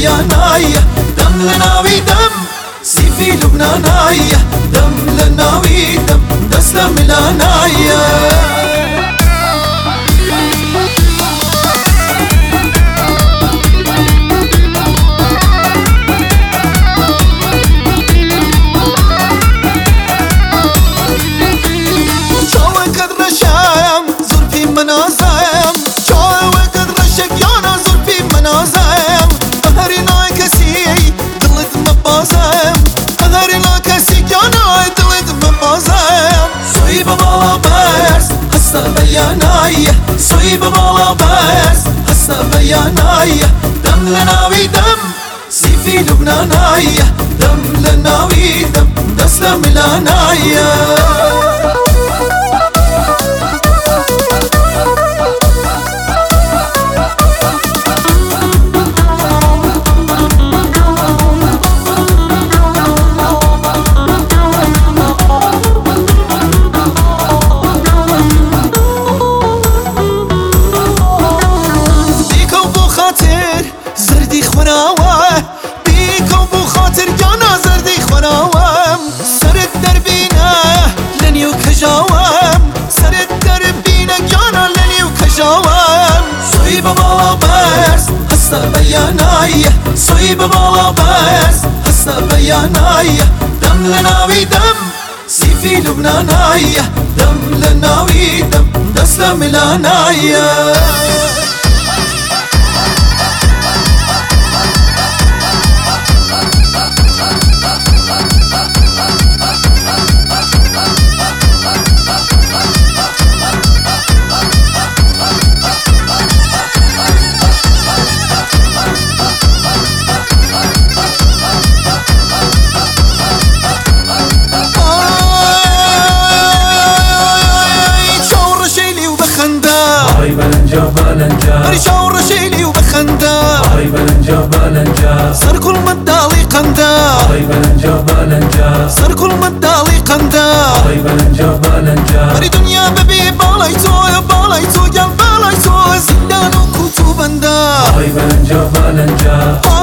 بيانايا دم لناوي دم سيفي لبنانايا دم لناوي دم دسلة ملانايا منازم جای وقت رشک یانا زلفی منازم قهری ناکسی دلت مبازم قهری ناکسی یانا دلت مبازم سوی بالا برس هستا بیانای سوی بالا برس هستا بیانای دم لناوی دم سیفی لبنانای دم لناوی دم دستا ملانای زردی خوناوه بیکو بو خاطر جانا زردی خوناوم سرت در بینه لنیو کجاوم سرت در بینه جانا لنیو کجاوم سوی بالا برس هستا بیانای سوی بالا برس هستا بیانای دم لناوی دم سیفی لبنانای دم لناوی دم دسلا ملانای برشاو رشيلي وبخندا صار كل مدالي قندا صار كل مدالي قندا بري دنيا ببي بالايتو يا بالايتو يا بالايتو زندان وكتو بندا